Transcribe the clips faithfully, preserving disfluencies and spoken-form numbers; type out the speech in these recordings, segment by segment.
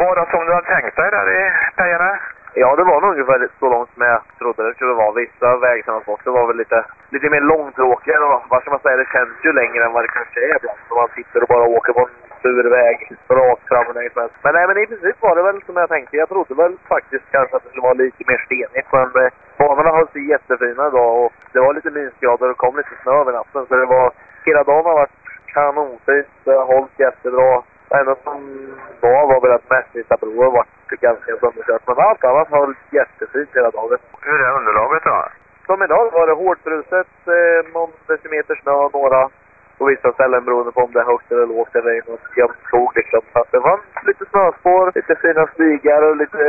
Var det som du hade tänkt dig där i Pejerna? Ja, det var nog ungefär så långt som jag trodde det skulle vara. Vissa vägtransporter var väl lite, lite mer långtråkiga. Och vad ska man säga, det känns ju längre än vad det kanske är ibland. När man sitter och bara åker på en sur väg rakt fram och längst mest. Men nej, men i princip var det väl som jag tänkte. Jag trodde väl faktiskt kanske att det skulle vara lite mer stenigt. Men eh, banorna höll sig jättefina idag och det var lite minusgrader och kom lite snö över natten. Så det var, hela dagen har varit kanonfint. Det har hållit jättebra. Det enda som var var väl att mest vissa broar var ganska sönderkört. Men allt annat har hållit jättefint hela dagen. Hur är underlaget då? Som idag var det hårdbruset, eh, någon decimeter snö, några på vissa ställen beroende på om det är högt eller lågt eller i något jämnt skog liksom. Så att det var lite snöspår, lite fina stigar och lite,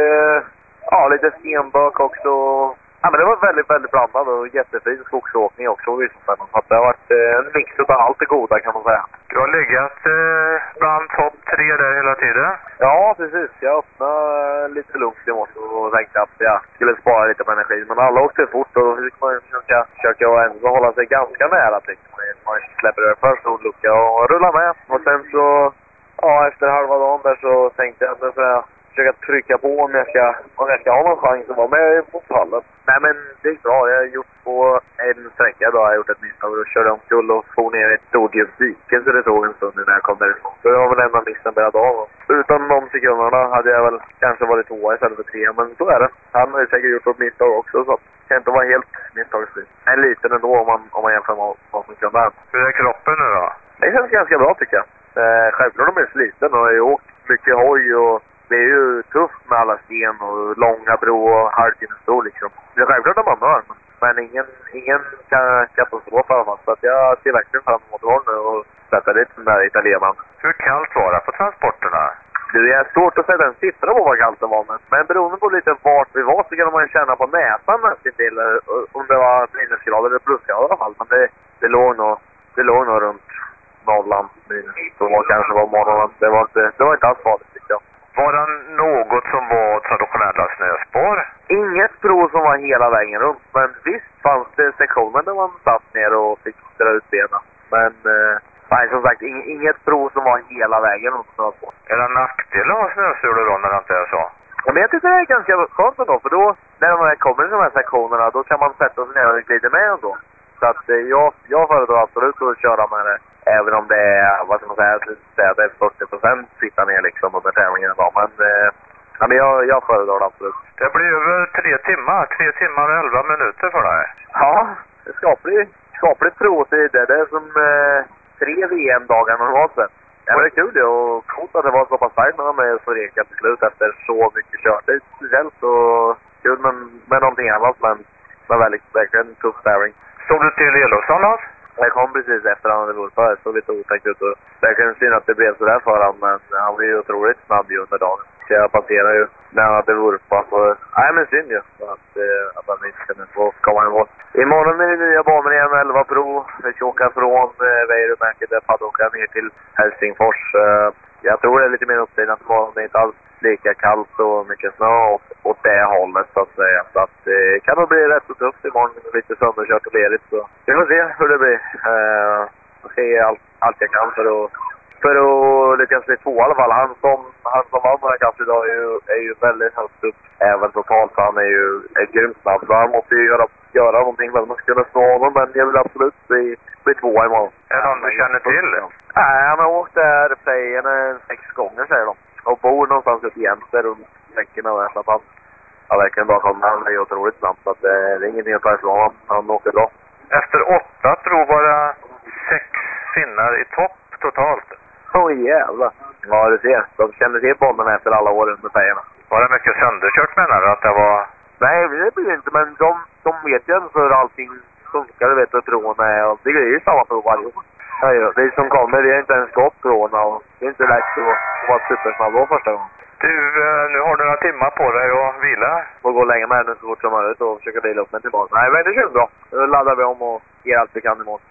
ja, lite stenbök också. Ja, men det var väldigt, väldigt blandat och jättefin skogsåkning också. Så att det har varit eh, en mix av allt det goda kan man säga. Du har legat eh, bland topp tre där hela tiden? Ja, precis. Jag öppnade lite lugnt i morse och tänkte att jag skulle spara lite på energi. Men alla åkte fort och då fick man försöka, försöka ändå hålla sig ganska nära. Man släpper det för stor lucka och rulla med. Och sen så, ja, efter halva dagen där så tänkte jag att jag ska försöka trycka på om jag ska, om jag ska ha någon chans att vara med mot pallen. Nej, men det är bra. Jag har gjort på en sträcka då. Jag har gjort ett misstag och körde omkull och får ner ett stort djupt dike så det tog en stund när jag kom därifrån. Så jag var väl enda missen hela dagen. Utan de sekunderna hade jag väl kanske varit tvåa istället för tre, men så är det. Han har ju säkert gjort ett misstag också, så det kan inte vara helt misstagsfri. En liten ändå om man, om man jämför med vad som kunde. Hur är kroppen nu då? Det känns ganska bra tycker jag. Eh, självklart är jag sliten och jag har ju åkt mycket hoj och det är ju tufft med alla sten och långa bro och halvtimmersbro liksom. Det är självklart att man hör, men ingen, ingen kan katastrof i alla fall. Så att jag ser verkligen fram emot håll nu och sätta dit den där italienaren. Hur kallt var det på transporterna? Det är svårt att sätta en siffra på vad kallt det var, men, men beroende på lite vart vi var så kan man ju känna på näsan nästan till om det var minusgrader eller plusgrader i alla fall. Men det, det, låg nog, det låg nog runt nollan minus. Så var kanske var morgonen. Det var inte, det var inte alls farligt tycker jag. Var det något som var traditionella snöspår? Inget prov som var hela vägen runt, men visst fanns det sektioner där man satt ner och fick dra ut benen. Men eh, nej, som sagt, ing, inget prov som var hela vägen runt snöspår. Är det en nackdel att ha snösulor då när det inte är så? Ja, men jag tycker det är ganska skönt ändå, för då när man kommer i de här sektionerna då kan man sätta sig ner och glida med ändå. Så att eh, jag, jag föredrar absolut att köra med det. Även om det är, vad ska man säga, det är fyrtio procent sitta ner liksom under tävlingen idag. Men, eh, ja, men jag, jag föredrar det absolut. Det blir över tre timmar. Tre timmar och elva minuter för dig. Ja, det ska bli skapligt provtid. Det är som eh, tre V M-dagar normalt sett. Ja, det är kul det och coolt att det var så pass starkt när de är så reka till slut efter så mycket kört. Det är speciellt och kul med, med någonting annat, men, men väldigt, verkligen en tuff tävling. Såg du till Elofsson då? Jag kom precis efter han hade varit för, så lite otäckt ut och verkligen synd att det blev sådär för honom, men han var ju otroligt snabb ju under dagen. Så jag passerar ju när han hade varit på. Så, nej men synd ju att, eh, att han inte kunde få komma emot. Imorgon är det nya banor igen, elva Pro. Vi ska åka från eh, Veirumäki där paddockar ner till Helsingfors. Eh, jag tror det är lite mer uppsidan imorgon. Det är inte alls lika kallt och mycket snö åt, åt det hållet så att säga. Så att det eh, kan nog bli rätt så tufft imorgon. Lite sönderkört och ledigt. Så vi får se hur det blir. Eh, jag ska ge allt, allt jag kan för att För att lyckas bli två i alla fall. Han som, han som vann den här klassen idag är ju, är ju väldigt högt upp även totalt. Han är ju är grymt snabb. Så han måste ju göra, göra någonting för att man ska kunna slå honom. Men jag vill absolut bli, bli två imorgon. Är det någon du känner till? Nej, han har åkt där Pejen sex gånger säger de. Och bor någonstans uppe i Jämte runt veckorna. Så att han har verkligen bara kommit. Han är ju otroligt snabb. Så att det är ingenting att ta ifrån honom. Han åker bra. Efter åtta prov var det sex finnar i topp totalt. Åh oh, jävlar. Ja, du ser. De kände till banorna efter alla år med Pejerna. Var det mycket sönderkört menar du att det var? Nej, det blir inte. Men de, de vet ju hur allting funkar, du vet, och tråna är. Och det är ju samma prov varje år. Ja, ja. Vi som kommer, vi har inte ens gått tråna. Och det är inte lätt att vara supersnabb då första gången. Du, nu har du några timmar på dig att vila. Får gå länge med henne så fort som möjligt och försöka dela upp mig tillbaka. Nej, men det känns bra. Nu laddar vi om och ger allt vi kan imorgon.